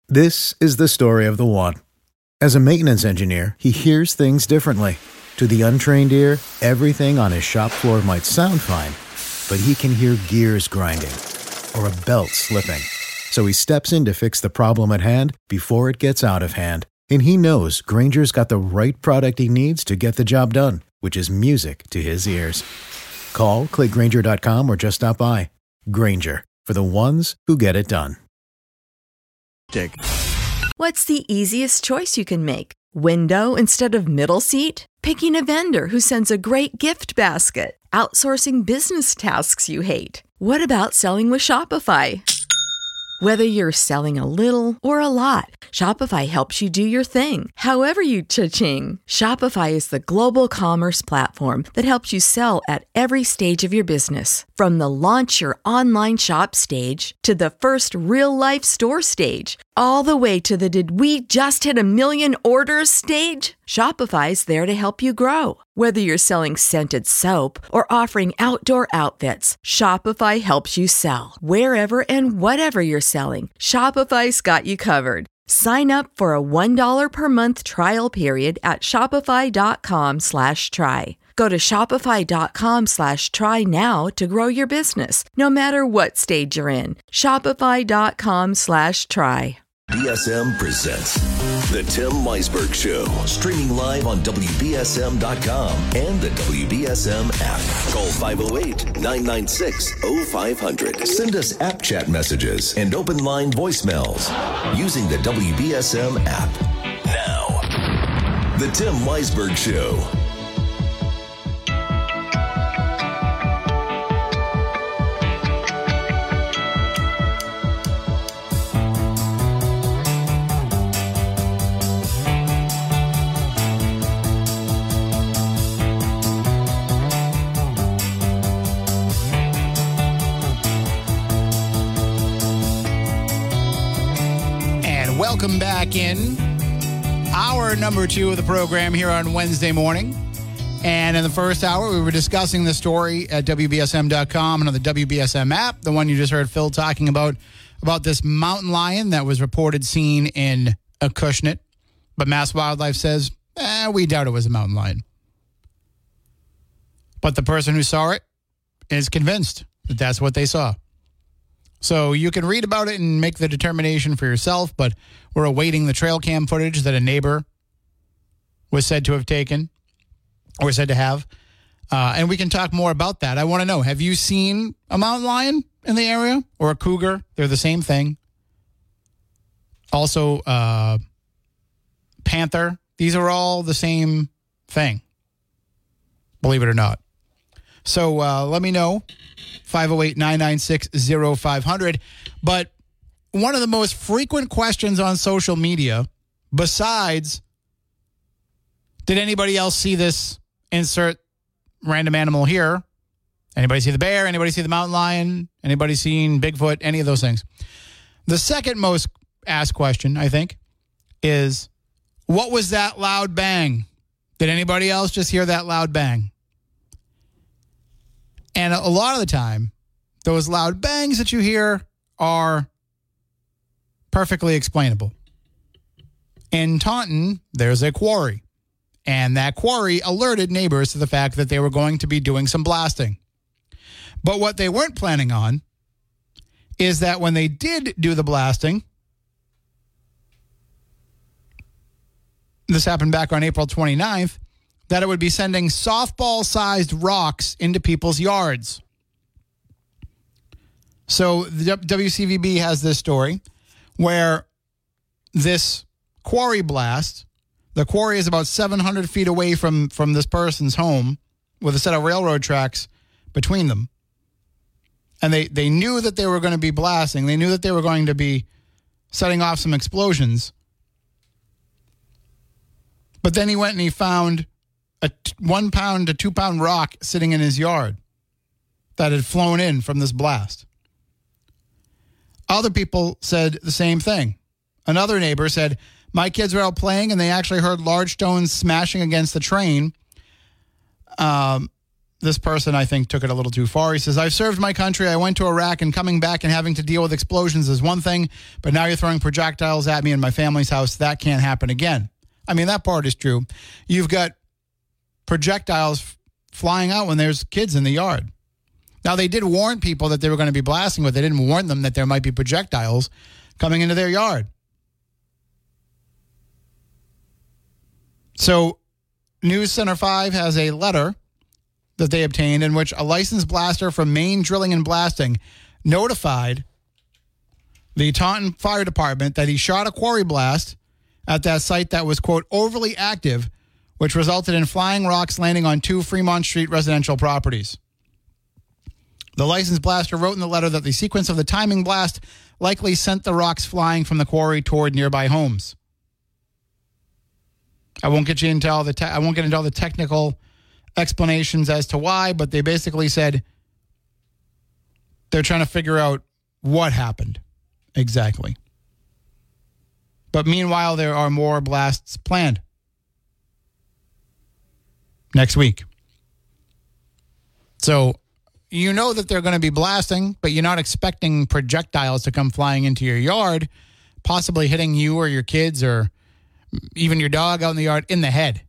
This is the story of the one. As a maintenance engineer, he hears things differently. To the untrained ear, everything on his shop floor might sound fine, but he can hear gears grinding or a belt slipping. So he steps in to fix the problem at hand before it gets out of hand. And he knows Grainger's got the right product he needs to get the job done, which is music to his ears. Call, click Grainger.com, or just stop by. Grainger, for the ones who get it done. What's the easiest choice you can make? Window instead of middle seat? Picking a vendor who sends a great gift basket? Outsourcing business tasks you hate? What about selling with Shopify? Whether you're selling a little or a lot, Shopify helps you do your thing, however you cha-ching. Shopify is the global commerce platform that helps you sell at every stage of your business. From the launch your online shop stage to the first real-life store stage, all the way to the did we just hit 1 million orders stage. Shopify's there to help you grow. Whether you're selling scented soap or offering outdoor outfits, Shopify helps you sell. Wherever and whatever you're selling, Shopify's got you covered. Sign up for a $1 per month trial period at shopify.com/try. Go to shopify.com/try now to grow your business, no matter what stage you're in. Shopify.com/try. BSM presents The Tim Weisberg Show, streaming live on WBSM.com and the WBSM app. Call 508-996-0500. Send us app chat messages and open line voicemails using the WBSM app. Now, The Tim Weisberg Show. Welcome back in hour number 2 of the program here on Wednesday morning. And in the first hour, we were discussing the story at WBSM.com and on the WBSM app, the one you just heard Phil talking about this mountain lion that was reported seen in Acushnet. But Mass Wildlife says, we doubt it was a mountain lion. But the person who saw it is convinced that that's what they saw. So you can read about it and make the determination for yourself, but we're awaiting the trail cam footage that a neighbor was said to have taken or said to have. And we can talk more about that. I want to know, have you seen a mountain lion in the area or a cougar? They're the same thing. Also, panther. These are all the same thing, believe it or not. So let me know. 508-996-0500. But one of the most frequent questions on social media, besides, did anybody else see this? Insert random animal here. Anybody see the bear? Anybody see the mountain lion? Anybody seen Bigfoot? Any of those things? The second most asked question, I think, is, what was that loud bang? Did anybody else just hear that loud bang? And a lot of the time, those loud bangs that you hear are perfectly explainable. In Taunton, there's a quarry. And that quarry alerted neighbors to the fact that they were going to be doing some blasting. But what they weren't planning on is that when they did do the blasting, this happened back on April 29th, that it would be sending softball-sized rocks into people's yards. So the WCVB has this story where this quarry blast, the quarry is about 700 feet away from this person's home with a set of railroad tracks between them. And they knew that they were going to be blasting. They knew that they were going to be setting off some explosions. But then he went and he found a 1 pound to 2 pound rock sitting in his yard that had flown in from this blast. Other people said the same thing. Another neighbor said, my kids were out playing and they actually heard large stones smashing against the train. this person, I think, took it a little too far. He says, I've served my country. I went to Iraq, and coming back and having to deal with explosions is one thing, but now you're throwing projectiles at me in my family's house. That can't happen again. I mean, that part is true. You've got projectiles flying out when there's kids in the yard. Now, they did warn people that they were going to be blasting, but they didn't warn them that there might be projectiles coming into their yard. So, News Center 5 has a letter that they obtained in which a licensed blaster from Maine Drilling and Blasting notified the Taunton Fire Department that he shot a quarry blast at that site that was, quote, overly active, which resulted in flying rocks landing on 2 Fremont Street residential properties. The licensed blaster wrote in the letter that the sequence of the timing blast likely sent the rocks flying from the quarry toward nearby homes. I won't get into all the technical explanations as to why, but they basically said they're trying to figure out what happened exactly. But meanwhile, there are more blasts planned next week. So you know that they're going to be blasting, but you're not expecting projectiles to come flying into your yard, possibly hitting you or your kids or even your dog out in the yard in the head.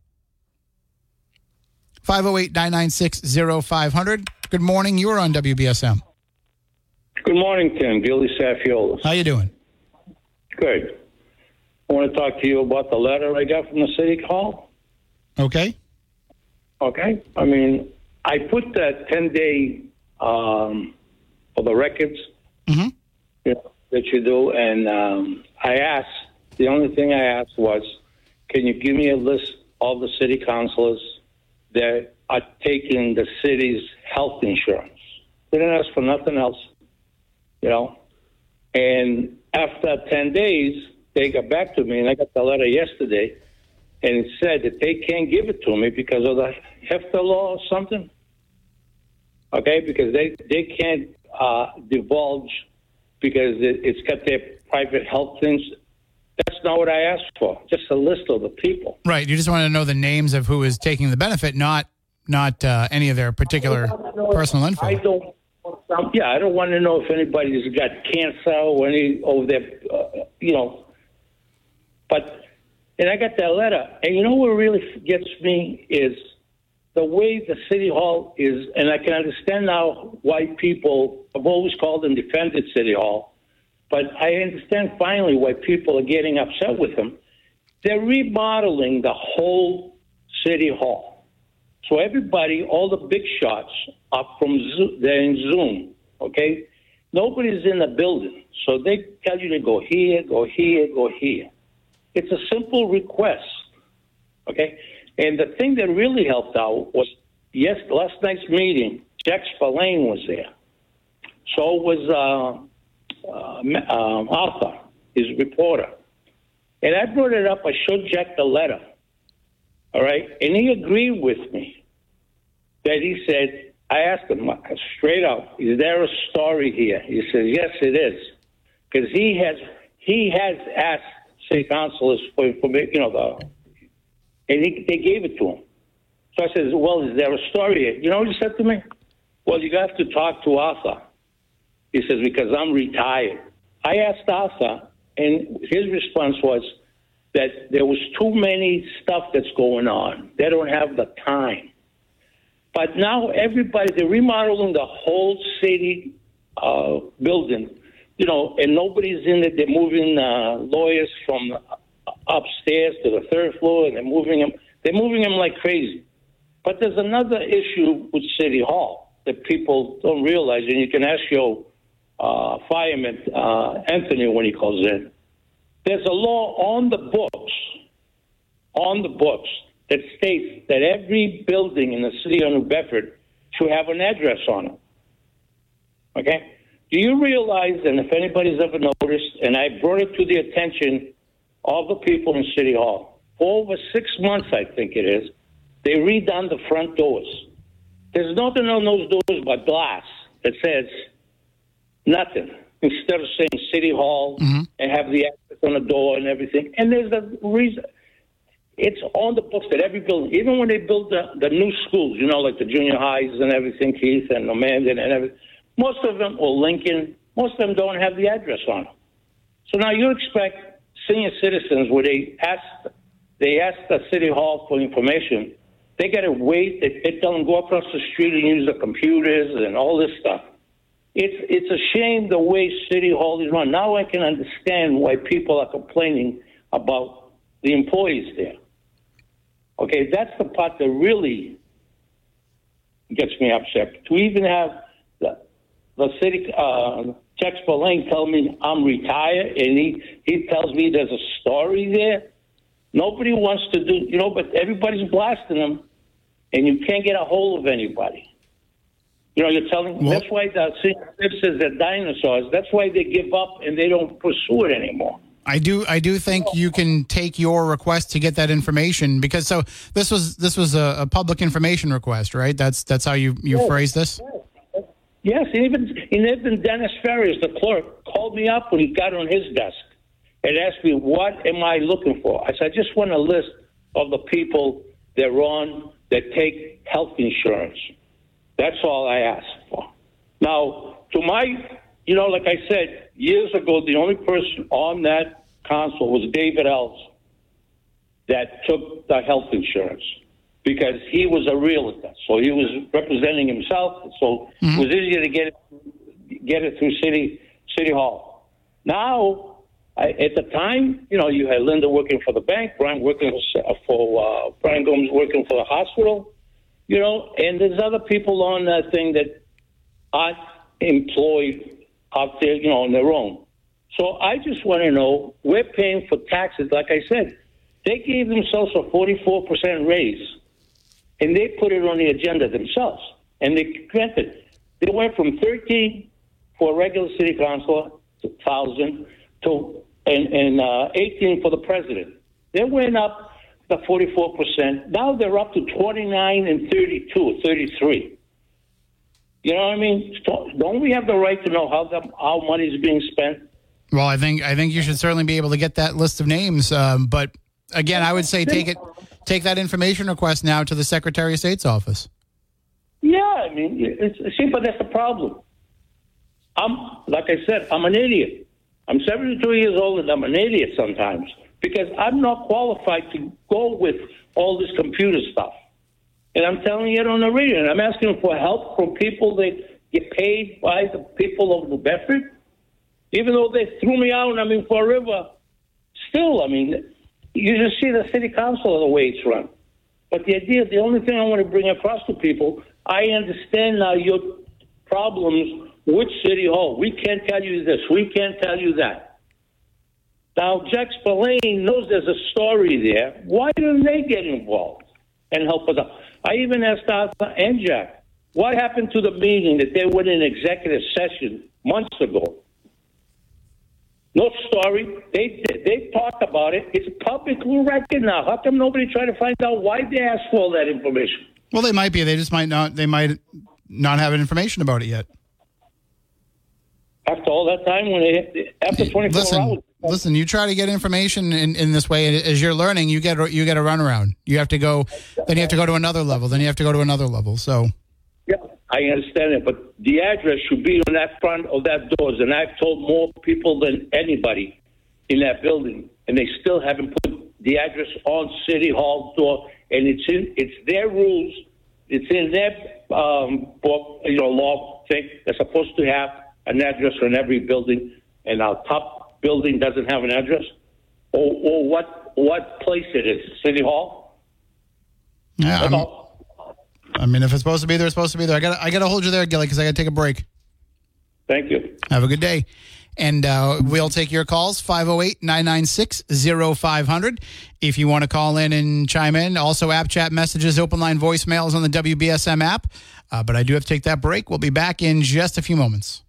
508-996-0500. Good morning. You are on WBSM. Good morning, Tim. Billy Safiola. How you doing? Good. I want to talk to you about the letter I got from the city hall. Okay. Okay. I mean, I put that 10-day for the records that you do, and I asked, the only thing I asked was, can you give me a list of the city councilors that are taking the city's health insurance? They didn't ask for nothing else, And after 10 days, they got back to me, and I got the letter yesterday, and it said that they can't give it to me because of the HEFTA law or something. Okay, because they can't divulge because it's got their private health things. That's not what I asked for. Just a list of the people. Right. You just want to know the names of who is taking the benefit, not any of their particular personal info. I don't want to know if anybody's got cancer or any over there, But, and I got that letter. And you know what really gets me is the way the city hall is, and I can understand now why people have always called and defended city hall. But I understand finally why people are getting upset with them. They're remodeling the whole city hall. So everybody, all the big shots are they're in Zoom, okay? Nobody's in the building. So they tell you to go here, go here, go here. It's a simple request, okay? And the thing that really helped out was, last night's meeting, Jack Spillane was there. So was Arthur, his reporter. And I brought it up. I showed Jack the letter, all right? And he agreed with me that he said, I asked him straight up, is there a story here? He says, yes, it is. Because he has asked city councilors for information, and they gave it to him. So I said, well, is there a story here? You know what he said to me? Well, you have to talk to Arthur. He says, because I'm retired. I asked Arthur, and his response was that there was too many stuff that's going on. They don't have the time. But now they're remodeling the whole city building, and nobody's in it. They're moving lawyers from upstairs to the third floor, and they're moving them. They're moving them like crazy. But there's another issue with City Hall that people don't realize, and you can ask your fireman, Anthony, when he calls in. There's a law on the books, that states that every building in the city of New Bedford should have an address on it. Okay? Do you realize, and if anybody's ever noticed, and I brought it to the attention of the people in City Hall, for over 6 months, I think it is, they redone the front doors. There's nothing on those doors but glass that says nothing, instead of saying City Hall and have the address on the door and everything. And there's a reason. it's on the books that every building, even when they build the new schools, like the junior highs and everything, Keith and Amanda and everything, most of them, or Lincoln, most of them don't have the address on them. So now you expect senior citizens, where they ask the city hall for information, they got to wait. They tell them go across the street and use the computers and all this stuff. It's a shame the way City Hall is run. Now I can understand why people are complaining about the employees there. Okay, that's the part that really gets me upset. To even have the city, Jack Spillane tell me I'm retired, and he tells me there's a story there. Nobody wants to do, but everybody's blasting them, and you can't get a hold of anybody. You're telling that's why the senior citizens are dinosaurs. That's why they give up and they don't pursue it anymore. I do think you can take your request to get that information, because this was a public information request, right? That's how you phrase this. Yes, even Dennis Ferris, the clerk, called me up when he got on his desk and asked me, what am I looking for? I said, I just want a list of the people that take health insurance. That's all I asked for. Now, to my, like I said, years ago, the only person on that council was David Ells that took the health insurance, because he was a realtor. So he was representing himself. So it was easier to get it through City Hall. Now, at the time, you had Linda working for the bank, Brian working for Brian Gomes working for the hospital, and there's other people on that thing that aren't employed out there, on their own. So I just want to know, we're paying for taxes. Like I said, they gave themselves a 44% raise, and they put it on the agenda themselves. And they granted, they went from 13 for a regular city councilor, 1,000, to 18 for the president. They went up the 44%. Now they're up to 29 and 32, 33. You know what I mean? Don't we have the right to know how money is being spent? Well, I think you should certainly be able to get that list of names. But again, I would say take that information request now to the Secretary of State's office. Yeah, but that's the problem. Like I said, I'm an idiot. I'm 72 years old, and I'm an idiot sometimes, because I'm not qualified to go with all this computer stuff. And I'm telling it on the radio, and I'm asking for help from people that get paid by the people of New Bedford. Even though they threw me out and I'm in Fall River, still, you just see the city council the way it's run. But the only thing I want to bring across to people, I understand now your problems with City Hall. We can't tell you this. We can't tell you that. Now, Jack Spillane knows there's a story there. Why don't they get involved and help us out? I even asked Arthur and Jack, what happened to the meeting that they went in executive session months ago? No story. They talked about it. It's publicly record now. How come nobody tried to find out why they asked for all that information? Well, they might be. They just might not. They might not have information about it yet. After all that time, after 24 hours. Listen, you try to get information in this way, as you're learning, you get a runaround. You have to go, then you have to go to another level, then you have to go to another level. So, yeah, I understand it, but the address should be on that front of that doors, and I've told more people than anybody in that building, and they still haven't put the address on City Hall door, and it's their rules, it's in their book, law thing. They're supposed to have an address on every building, and our top building doesn't have an address, or what place it is, City Hall. Yeah, if it's supposed to be there, it's supposed to be there. I got to hold you there, Gilly, because I got to take a break. Thank you. Have a good day. And we'll take your calls, 508-996-0500. If you want to call in and chime in. Also, app chat messages, open line voicemails on the WBSM app. But I do have to take that break. We'll be back in just a few moments.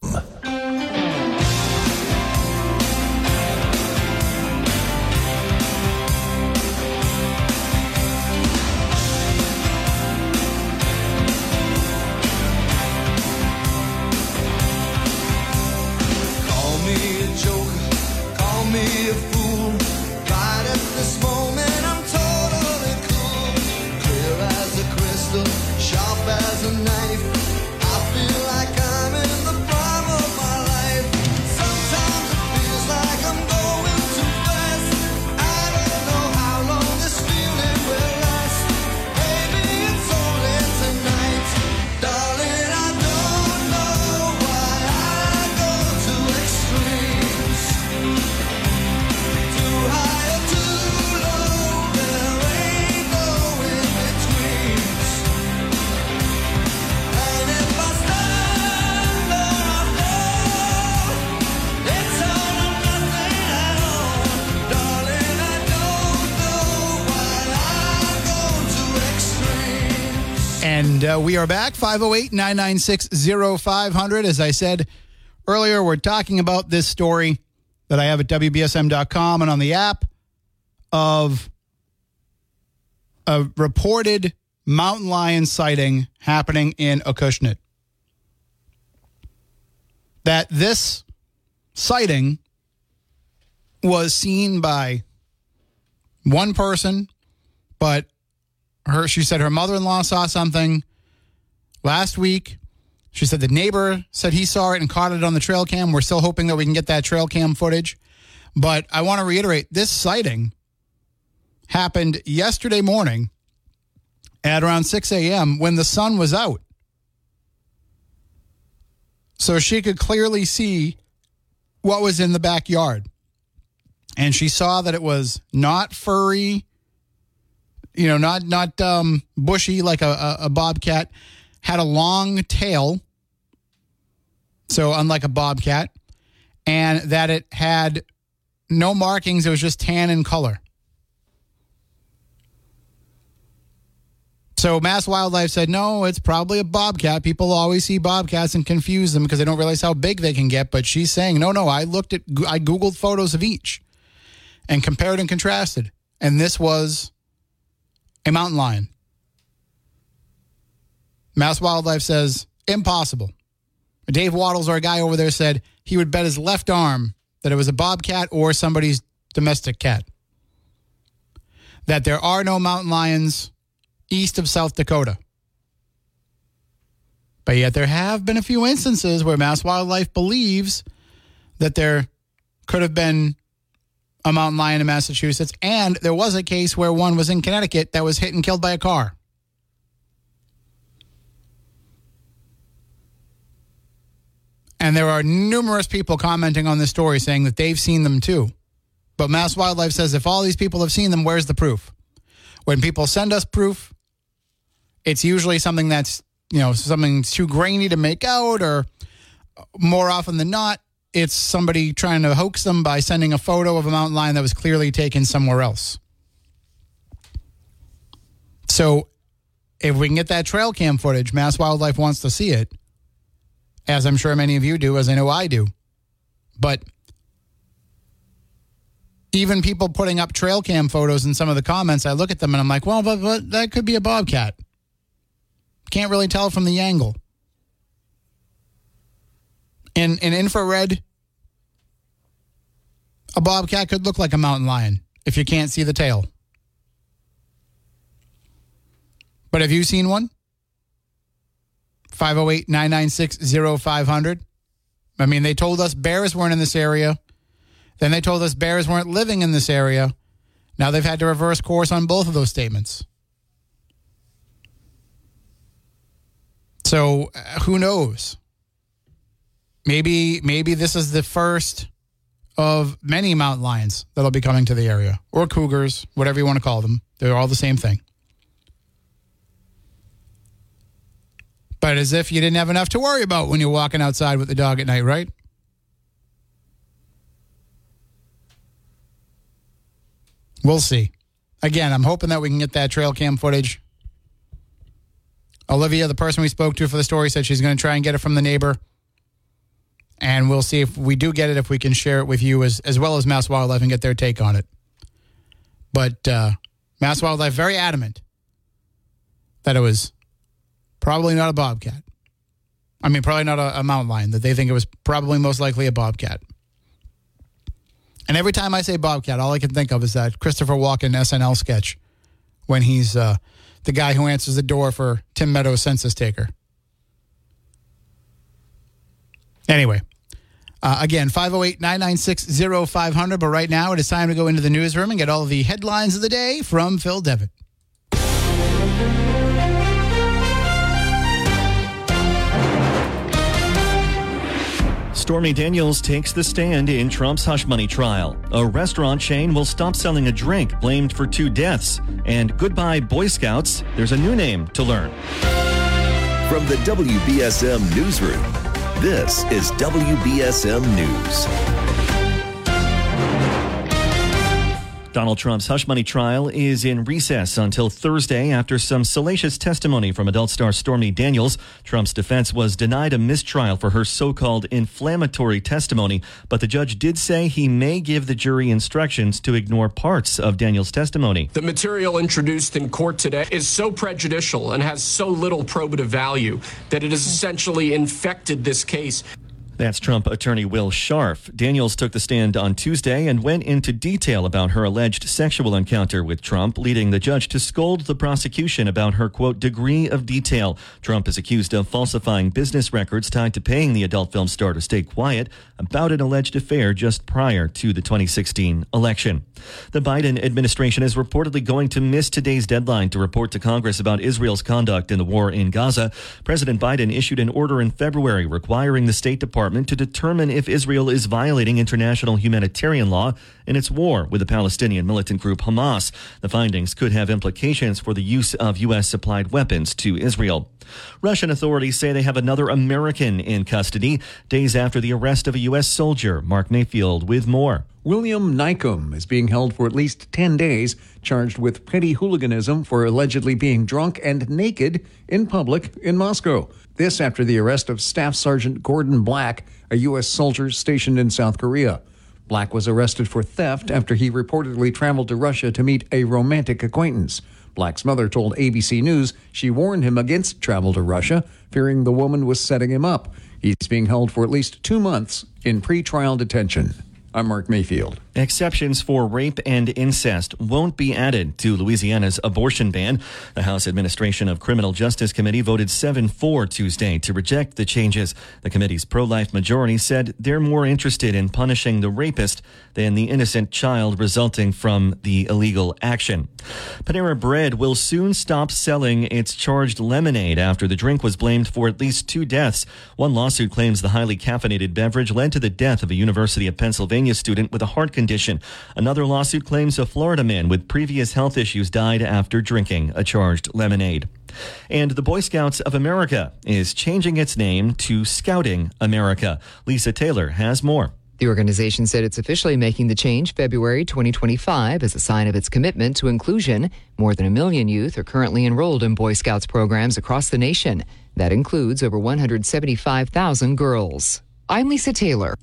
Me a fool, right at this moment I'm totally And we are back, 508-996-0500. As I said earlier, we're talking about this story that I have at WBSM.com and on the app of a reported mountain lion sighting happening in Acushnet. That this sighting was seen by one person, but she said her mother-in-law saw something last week. She said the neighbor said he saw it and caught it on the trail cam. We're still hoping that we can get that trail cam footage. But I want to reiterate, this sighting happened yesterday morning at around 6 a.m. when the sun was out. So she could clearly see what was in the backyard. And she saw that it was not furry, not bushy like a bobcat, had a long tail, so unlike a bobcat, and that it had no markings. It was just tan in color. So Mass Wildlife said, no, it's probably a bobcat. People always see bobcats and confuse them because they don't realize how big they can get. But she's saying, no, I Googled photos of each and compared and contrasted. And this was a mountain lion. Mass Wildlife says, impossible. Dave Waddles, our guy over there, said he would bet his left arm that it was a bobcat or somebody's domestic cat. That there are no mountain lions east of South Dakota. But yet there have been a few instances where Mass Wildlife believes that there could have been a mountain lion in Massachusetts, and there was a case where one was in Connecticut that was hit and killed by a car. And there are numerous people commenting on this story saying that they've seen them too. But Mass Wildlife says if all these people have seen them, where's the proof? When people send us proof, it's usually something that's, something too grainy to make out, or more often than not, it's somebody trying to hoax them by sending a photo of a mountain lion that was clearly taken somewhere else. So if we can get that trail cam footage, Mass Wildlife wants to see it, as I'm sure many of you do, as I know I do. But even people putting up trail cam photos in some of the comments, I look at them and I'm like, well, but that could be a bobcat. Can't really tell from the angle. In infrared, a bobcat could look like a mountain lion if you can't see the tail. But have you seen one? 508-996-0500. I mean, they told us bears weren't in this area. Then they told us bears weren't living in this area. Now they've had to reverse course on both of those statements. So who knows? Maybe this is the first of many mountain lions that'll be coming to the area, or cougars, whatever you want to call them. They're all the same thing. But as if you didn't have enough to worry about when you're walking outside with the dog at night, right? We'll see. Again, I'm hoping that we can get that trail cam footage. Olivia, the person we spoke to for the story, said she's going to try and get it from the neighbor. And we'll see if we do get it, if we can share it with you as well as Mass Wildlife and get their take on it. But Mass Wildlife very adamant that it was probably not a bobcat. I mean, probably not a mountain lion, that they think it was probably most likely a bobcat. And every time I say bobcat, all I can think of is that Christopher Walken SNL sketch when he's the guy who answers the door for Tim Meadows' census taker. Anyway, again, 508-996-0500. But right now, it is time to go into the newsroom and get all of the headlines of the day from Phil Devitt. Stormy Daniels takes the stand in Trump's hush money trial. A restaurant chain will stop selling a drink blamed for 2 deaths. And goodbye, Boy Scouts. There's a new name to learn. From the WBSM Newsroom, this is WBSM News. Donald Trump's hush money trial is in recess until Thursday after some salacious testimony from adult star Stormy Daniels. Trump's defense was denied a mistrial for her so-called inflammatory testimony, but the judge did say he may give the jury instructions to ignore parts of Daniels' testimony. The material introduced in court today is so prejudicial and has so little probative value that it has essentially infected this case. That's Trump attorney Will Scharf. Daniels took the stand on Tuesday and went into detail about her alleged sexual encounter with Trump, leading the judge to scold the prosecution about her, quote, degree of detail. Trump is accused of falsifying business records tied to paying the adult film star to stay quiet about an alleged affair just prior to the 2016 election. The Biden administration is reportedly going to miss today's deadline to report to Congress about Israel's conduct in the war in Gaza. President Biden issued an order in February requiring the State Department to determine if Israel is violating international humanitarian law in its war with the Palestinian militant group Hamas. The findings could have implications for the use of U.S.-supplied weapons to Israel. Russian authorities say they have another American in custody days after the arrest of a U.S. soldier. Mark Mayfield with more. William Nykum is being held for at least 10 days, charged with petty hooliganism for allegedly being drunk and naked in public in Moscow. This after the arrest of Staff Sergeant Gordon Black, a U.S. soldier stationed in South Korea. Black was arrested for theft after he reportedly traveled to Russia to meet a romantic acquaintance. Black's mother told ABC News she warned him against travel to Russia, fearing the woman was setting him up. He's being held for at least 2 months in pretrial detention. I'm Mark Mayfield. Exceptions for rape and incest won't be added to Louisiana's abortion ban. The House Administration of Criminal Justice Committee voted 7-4 Tuesday to reject the changes. The committee's pro-life majority said they're more interested in punishing the rapist than the innocent child resulting from the illegal action. Panera Bread will soon stop selling its charged lemonade after the drink was blamed for at least 2 deaths. One lawsuit claims the highly caffeinated beverage led to the death of a University of Pennsylvania student with a heart condition. Another lawsuit claims a Florida man with previous health issues died after drinking a charged lemonade. And the Boy Scouts of America is changing its name to Scouting America. Lisa Taylor has more. The organization said it's officially making the change February 2025 as a sign of its commitment to inclusion. More than 1 million youth are currently enrolled in Boy Scouts programs across the nation. That includes over 175,000 girls. I'm Lisa Taylor.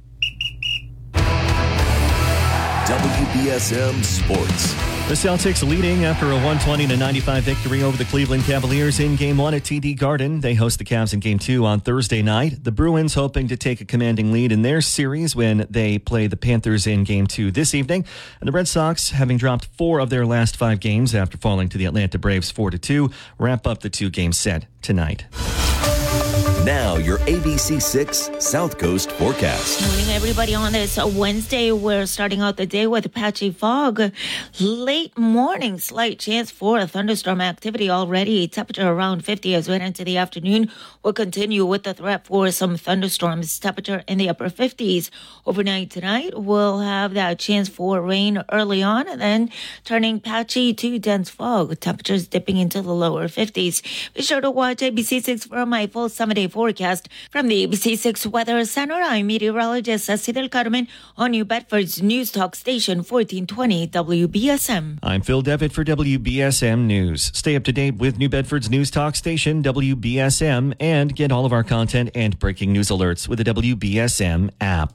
WBSM Sports. The Celtics leading after a 120-95 victory over the Cleveland Cavaliers in Game 1 at TD Garden. They host the Cavs in Game 2 on Thursday night. The Bruins hoping to take a commanding lead in their series when they play the Panthers in Game 2 this evening. And the Red Sox, having dropped 4 of their last 5 games after falling to the Atlanta Braves 4-2, wrap up the 2-game set tonight. Now, your ABC6 South Coast forecast. Morning, everybody. On this Wednesday, we're starting out the day with patchy fog. Late morning, slight chance for a thunderstorm activity already. Temperature around 50 as we head into the afternoon. We'll continue with the threat for some thunderstorms. Temperature in the upper 50s. Overnight tonight, we'll have that chance for rain early on and then turning patchy to dense fog. Temperatures dipping into the lower 50s. Be sure to watch ABC6 for my full 7-day forecast. From the ABC6 Weather Center, I'm meteorologist Ceci Del Carmen on New Bedford's News Talk Station 1420 WBSM. I'm Phil Devitt for WBSM News. Stay up to date with New Bedford's News Talk Station WBSM and get all of our content and breaking news alerts with the WBSM app.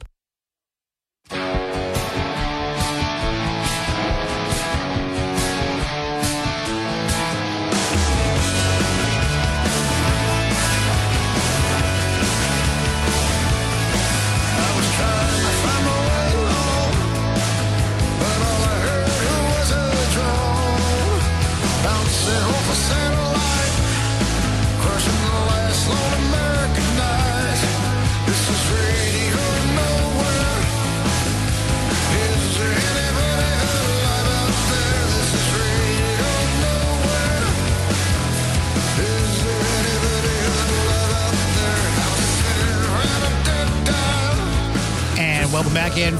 Welcome back in.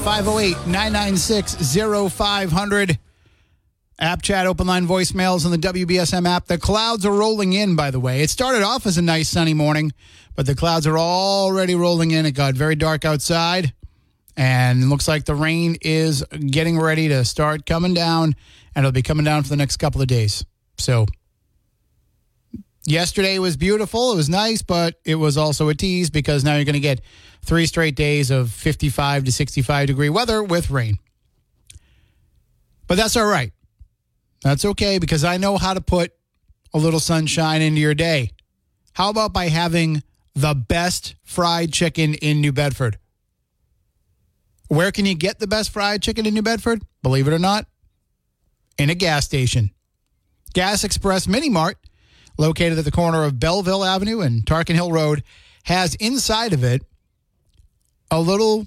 508-996-0500. App chat, open line voicemails on the WBSM app. The clouds are rolling in, by the way. It started off as a nice sunny morning, but the clouds are already rolling in. It got very dark outside, And it looks like the rain is getting ready to start coming down, and it'll be coming down for the next couple of days. So yesterday was beautiful. It was nice, but it was also a tease because now you're going to get 3 straight days of 55 to 65 degree weather with rain. But that's all right. That's okay because I know how to put a little sunshine into your day. How about by having the best fried chicken in New Bedford? Where can you get the best fried chicken in New Bedford? Believe it or not, in a gas station. Gas Express Mini Mart, located at the corner of Belleville Avenue and Tarkin Hill Road, has inside of it a little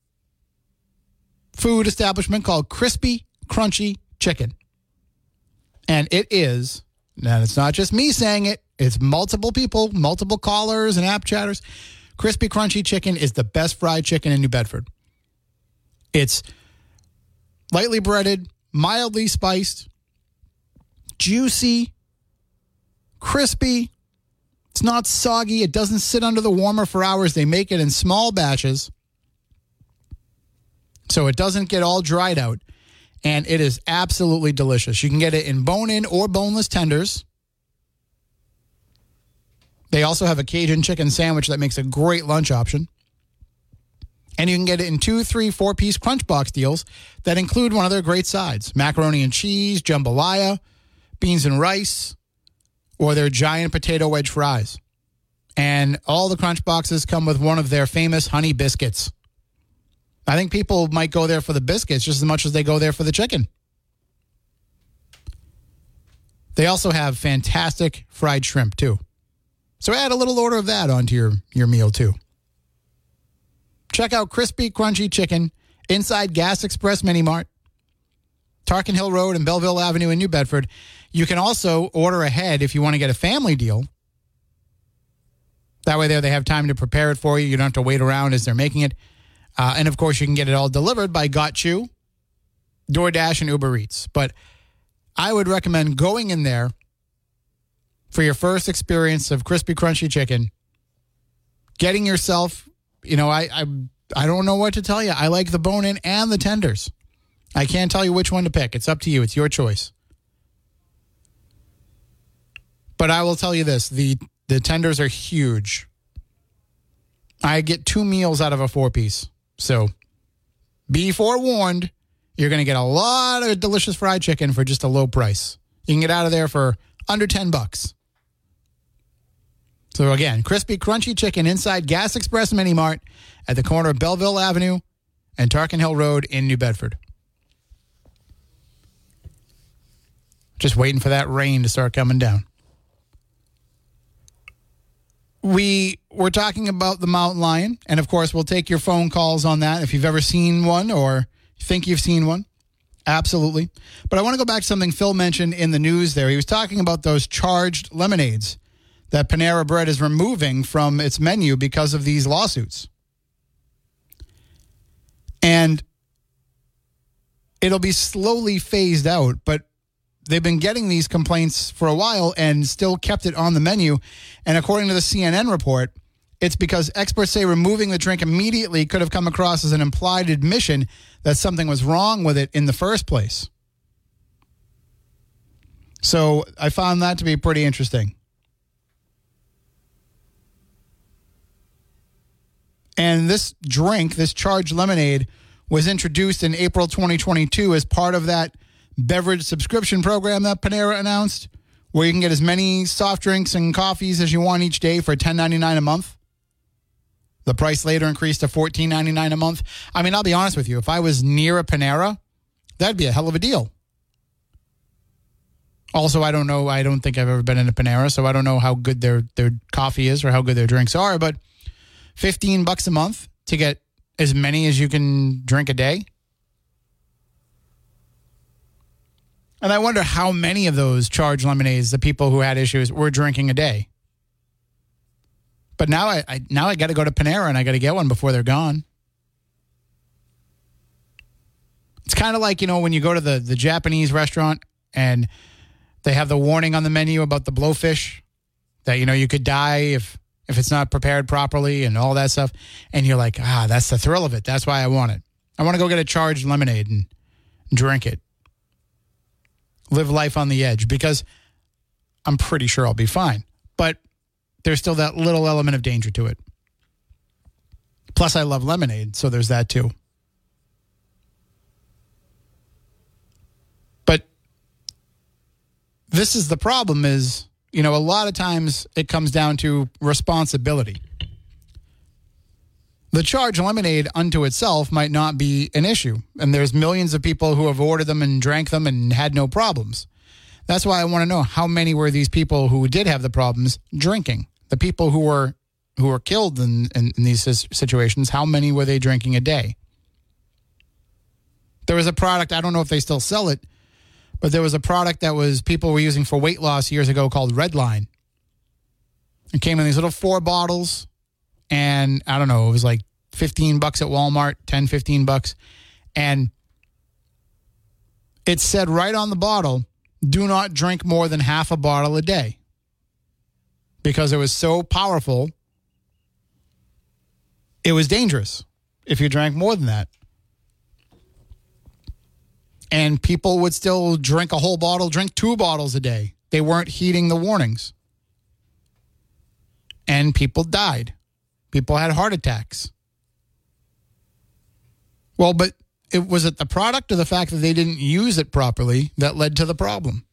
food establishment called Crispy Crunchy Chicken. And it is, and it's not just me saying it, it's multiple people, multiple callers and app chatters. Crispy Crunchy Chicken is the best fried chicken in New Bedford. It's lightly breaded, mildly spiced, juicy, crispy. It's not soggy. It doesn't sit under the warmer for hours. They make it in small batches, so it doesn't get all dried out. And it is absolutely delicious. You can get it in bone-in or boneless tenders. They also have a Cajun chicken sandwich that makes a great lunch option. And you can get it in 2, 3, 4-piece crunch box deals that include one of their great sides: macaroni and cheese, jambalaya, beans and rice, or their giant potato wedge fries. And all the crunch boxes come with one of their famous honey biscuits. I think people might go there for the biscuits just as much as they go there for the chicken. They also have fantastic fried shrimp, too. So add a little order of that onto your meal, too. Check out Crispy Crunchy Chicken inside Gas Express Mini Mart, Tarkin Hill Road and Belleville Avenue in New Bedford. You can also order ahead if you want to get a family deal. That way there they have time to prepare it for you. You don't have to wait around as they're making it. And, of course, you can get it all delivered by Got You, DoorDash, and Uber Eats. But I would recommend going in there for your first experience of Crispy Crunchy Chicken, getting yourself, I don't know what to tell you. I like the bone-in and the tenders. I can't tell you which one to pick. It's up to you. It's your choice. But I will tell you this. The tenders are huge. I get 2 meals out of a 4-piece. So be forewarned, you're going to get a lot of delicious fried chicken for just a low price. You can get out of there for under $10. So again, Crispy Crunchy Chicken inside Gas Express Mini Mart at the corner of Belleville Avenue and Tarkin Hill Road in New Bedford. Just waiting for that rain to start coming down. We were talking about the mountain lion, and of course, we'll take your phone calls on that if you've ever seen one or think you've seen one. Absolutely. But I want to go back to something Phil mentioned in the news there. He was talking about those charged lemonades that Panera Bread is removing from its menu because of these lawsuits. And it'll be slowly phased out, but they've been getting these complaints for a while and still kept it on the menu. And according to the CNN report, it's because experts say removing the drink immediately could have come across as an implied admission that something was wrong with it in the first place. So I found that to be pretty interesting. And this drink, this charged lemonade, was introduced in April 2022 as part of that beverage subscription program that Panera announced, where you can get as many soft drinks and coffees as you want each day for $10.99 a month. The price later increased to $14.99 a month. I mean, I'll be honest with you. If I was near a Panera, that'd be a hell of a deal. Also, I don't know. I don't think I've ever been in a Panera, so I don't know how good their coffee is or how good their drinks are. But $15 a month to get as many as you can drink a day. And I wonder how many of those charged lemonades the people who had issues were drinking a day. But now I got to go to Panera and I got to get one before they're gone. It's kind of like, when you go to the Japanese restaurant and they have the warning on the menu about the blowfish that, you could die if if it's not prepared properly and all that stuff. And you're like, that's the thrill of it. That's why I want it. I want to go get a charged lemonade and drink it. Live life on the edge, because I'm pretty sure I'll be fine. But there's still that little element of danger to it. Plus, I love lemonade, so there's that too. But this is the problem is, a lot of times it comes down to responsibility. The charged lemonade unto itself might not be an issue, and there's millions of people who have ordered them and drank them and had no problems. That's why I want to know, how many were these people who did have the problems drinking? The people who were killed in these situations, how many were they drinking a day? There was a product, I don't know if they still sell it, but there was a product that was people were using for weight loss years ago called Redline. It came in these little 4 bottles, and I don't know, it was like $15 at Walmart, $10-15, and it said right on the bottle, do not drink more than half a bottle a day, because it was so powerful. It was dangerous if you drank more than that. And people would still drink a whole bottle, drink 2 bottles a day. They weren't heeding the warnings. And people died. People had heart attacks. Well, but was it the product or the fact that they didn't use it properly that led to the problem?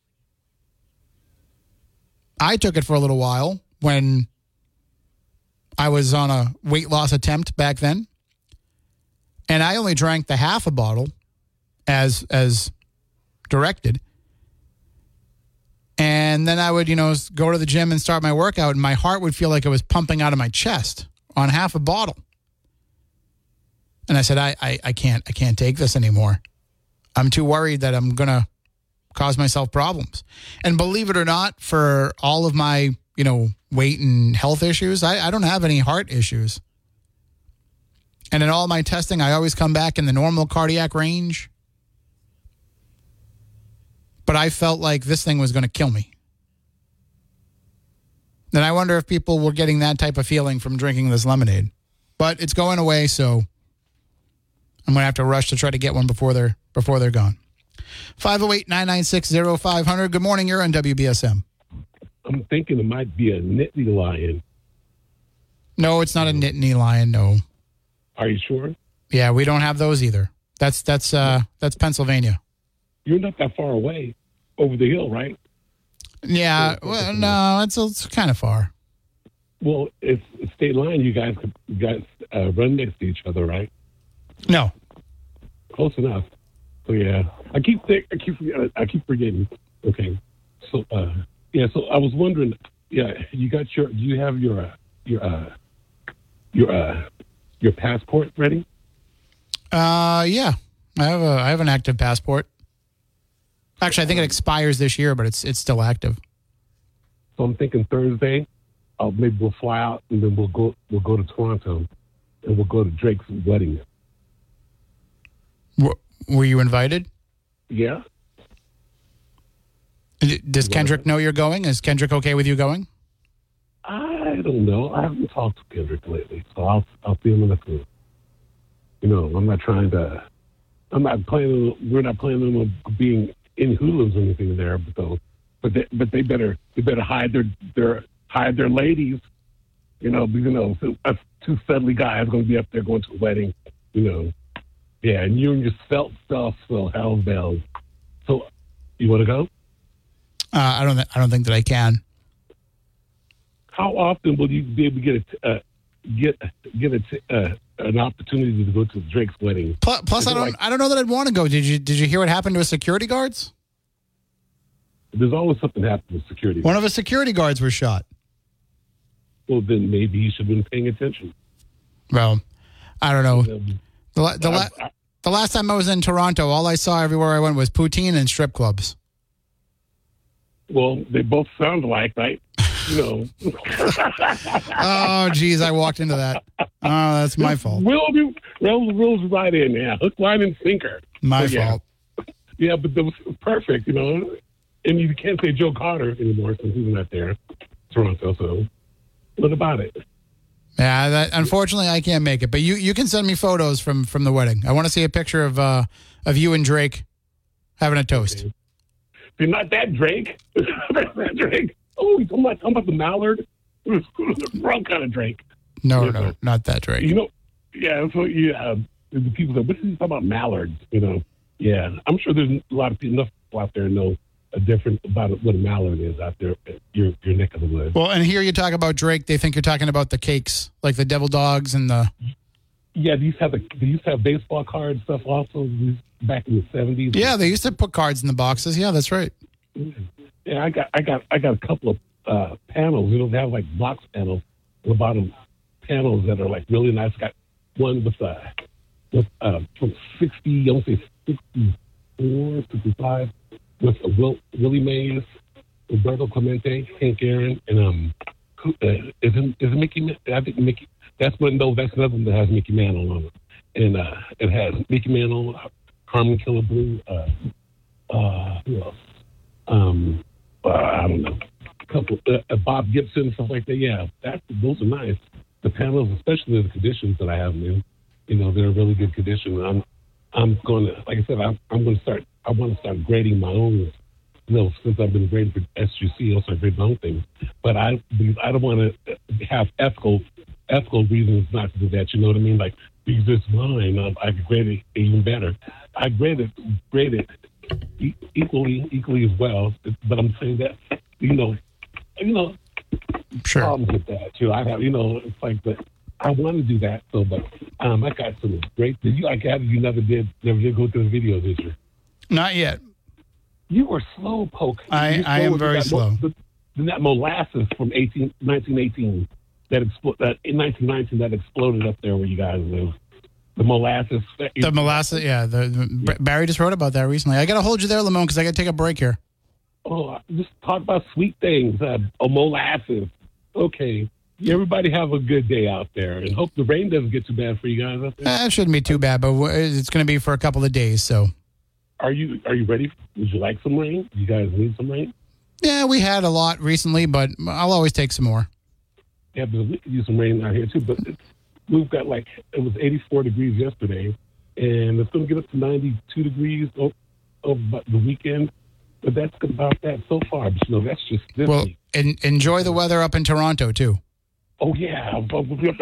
I took it for a little while when I was on a weight loss attempt back then. And I only drank the half a bottle as directed. And then I would, go to the gym and start my workout, and my heart would feel like it was pumping out of my chest on half a bottle. And I said, I can't take this anymore. I'm too worried that I'm going to cause myself problems. And believe it or not, for all of my, weight and health issues, I don't have any heart issues. And in all my testing, I always come back in the normal cardiac range. But I felt like this thing was going to kill me. And I wonder if people were getting that type of feeling from drinking this lemonade. But it's going away, so I'm going to have to rush to try to get one before they're gone. 508-996-0500. Good morning. You're on WBSM. I'm thinking it might be a Nittany Lion. No, it's not a Nittany Lion, no. Are you sure? Yeah, we don't have those either. That's Pennsylvania. You're not that far away, over the hill, right? Yeah, well, no, it's kind of far. Well, it's a state line. You guys run next to each other, right? No. Close enough. So yeah, I keep forgetting. Okay, so so I was wondering. Yeah, you got do you have your passport ready? Yeah, I have an active passport. Actually, I think it expires this year, but it's still active. So I'm thinking Thursday, maybe we'll fly out and then we'll go to Toronto and we'll go to Drake's wedding. Were you invited? Yeah. Does Kendrick know you're going? Is Kendrick okay with you going? I don't know. I haven't talked to Kendrick lately, so I'll see him in the field. I'm not planning. We're not planning on being in Hulu's or anything there, but they better hide their ladies. So us 2 studly guys going to be up there going to a wedding. Yeah, and you and your felt stuff, so hell's bells. So, you want to go? I don't think that I can. How often will you be able to get an opportunity to go to Drake's wedding? Plus, I don't know that I'd want to go. Did you hear what happened to his security guards? There's always something happening with security. One of his security guards was shot. Well, then maybe he should have been paying attention. Well, I don't know. The last time I was in Toronto, all I saw everywhere I went was poutine and strip clubs. Well, they both sound alike, right? Oh, geez, I walked into that. Oh, that's my fault. Rules right in there. Hook, line, and sinker. My fault. Yeah, but that was perfect, And you can't say Joe Carter anymore since he's not there, Toronto. So, what about it? Yeah, unfortunately, I can't make it. But you can send me photos from the wedding. I want to see a picture of you and Drake having a toast. Okay. You're not that Drake. That Drake. Oh, I'm talking about the Mallard. Wrong kind of Drake. No, not that Drake. You know, yeah. So the people say, "What is he talking about mallards?" You know, yeah. I'm sure there's a lot of people, enough people out there know a difference about what a mallard is out there at your neck of the woods. Well, and here you talk about Drake, they think you're talking about the cakes, like the Devil Dogs and the. Yeah, they used to have baseball card stuff also back in the 70s. Yeah, they used to put cards in the boxes. Yeah, that's right. Yeah, I got a couple of panels. You know, they have like box panels on the bottom, panels that are like really nice. Got one with from 60, I want to say 64, 65, with Willie Mays, Roberto Clemente, Hank Aaron, and is it Mickey? I think Mickey. That's another one that has Mickey Mantle on it, and it has Mickey Mantle, Carmen Killebrew, who else? I don't know, a couple, Bob Gibson, stuff like that. Yeah, those are nice. The panels, especially the conditions that I have them in, you know, they're really good condition. I'm going to, like I said, I'm going to start. I want to start grading my own. You know, since I've been grading for SGC, I'll start grading my own things. But I don't want to have ethical reasons not to do that. You know what I mean? Like, because it's mine, I could grade it even better. I grade it equally as well. But I'm saying that, you know, sure. Problems with that too. I have, you know, it's like, but I want to do that. So, but I got some great. I gather you never did go through the video, did you? Not yet. You were slow, Poke. I am very slow. That molasses from 1918 that in 1919 that exploded up there where you guys live. The molasses. The molasses, yeah. Barry just wrote about that recently. I got to hold you there, Lamone, because I got to take a break here. Oh, just talk about sweet things. Molasses. Okay. Everybody have a good day out there, and hope the rain doesn't get too bad for you guys out there. It shouldn't be too bad, but it's going to be for a couple of days. So, are you ready? Would you like some rain? You guys need some rain? Yeah, we had a lot recently, but I'll always take some more. Yeah, but we could use some rain out here too. But we've got it was 84 degrees yesterday, and it's going to get up to 92 degrees over the weekend. But that's about that so far. But you know, that's just this week. Enjoy the weather up in Toronto too. Oh yeah, all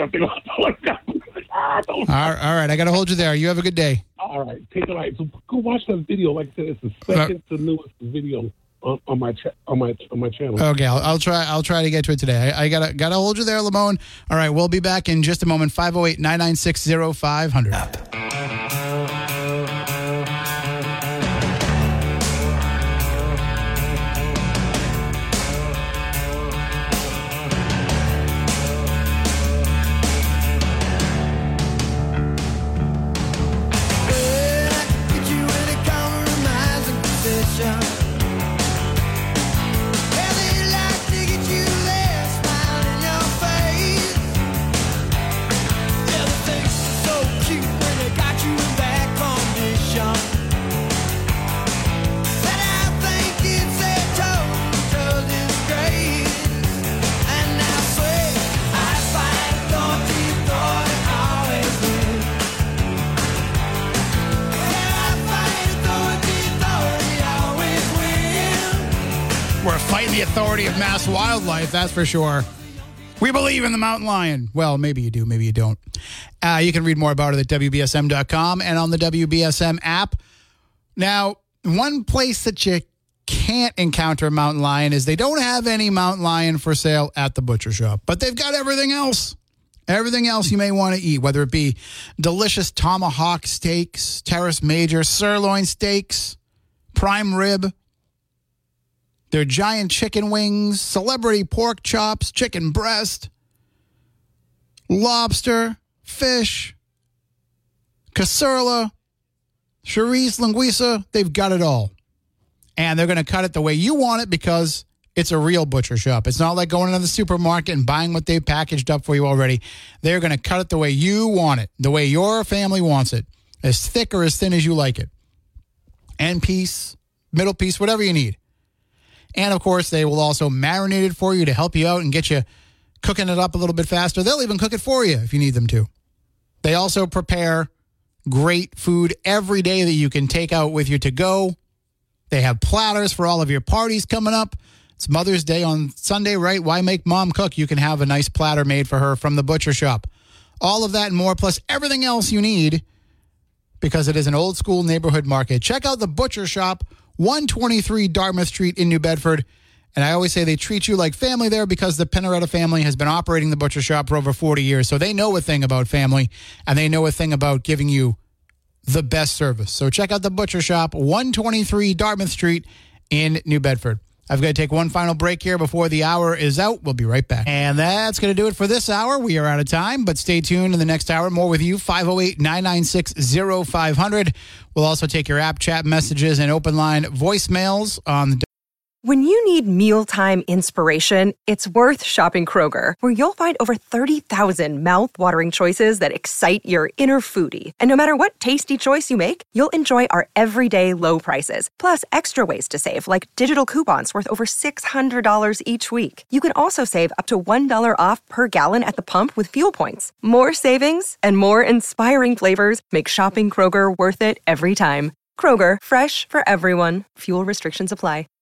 right. I got to hold you there. You have a good day. All right, take it right. So go watch that video. Like I said, it's the second to newest video on my channel. Okay, I'll try to get to it today. I gotta hold you there, Lamone. All right, we'll be back in just a moment. 508-996-0500. The authority of mass wildlife, that's for sure. We believe in the mountain lion. Well, maybe you do, maybe you don't. You can read more about it at WBSM.com and on the WBSM app. Now, one place that you can't encounter a mountain lion is they don't have any mountain lion for sale at the butcher shop, but they've got everything else. Everything else you may want to eat, whether it be delicious tomahawk steaks, Terrace Major, sirloin steaks, prime rib, their giant chicken wings, celebrity pork chops, chicken breast, lobster, fish, cassoulet, chorizo, linguiça. They've got it all. And they're going to cut it the way you want it because it's a real butcher shop. It's not like going into the supermarket and buying what they've packaged up for you already. They're going to cut it the way you want it, the way your family wants it, as thick or as thin as you like it. End piece, middle piece, whatever you need. And, of course, they will also marinate it for you to help you out and get you cooking it up a little bit faster, they'll even cook it for you if you need them to. They also prepare great food every day that you can take out with you to go. They have platters for all of your parties coming up. It's Mother's Day on Sunday, right? Why make mom cook? You can have a nice platter made for her from the butcher shop. All of that and more, plus everything else you need, because it is an old school neighborhood market. Check out the butcher shop, 123 Dartmouth Street in New Bedford. And I always say they treat you like family there because the Pinaretta family has been operating the butcher shop for over 40 years. So they know a thing about family, and they know a thing about giving you the best service. So check out the butcher shop, 123 Dartmouth Street in New Bedford. I've got to take one final break here before the hour is out. We'll be right back. And that's going to do it for this hour. We are out of time, but stay tuned in the next hour. More with you, 508-996-0500. We'll also take your app chat messages and open line voicemails on the... When you need mealtime inspiration, it's worth shopping Kroger, where you'll find over 30,000 mouth-watering choices that excite your inner foodie. And no matter what tasty choice you make, you'll enjoy our everyday low prices, plus extra ways to save, like digital coupons worth over $600 each week. You can also save up to $1 off per gallon at the pump with fuel points. More savings and more inspiring flavors make shopping Kroger worth it every time. Kroger, fresh for everyone. Fuel restrictions apply.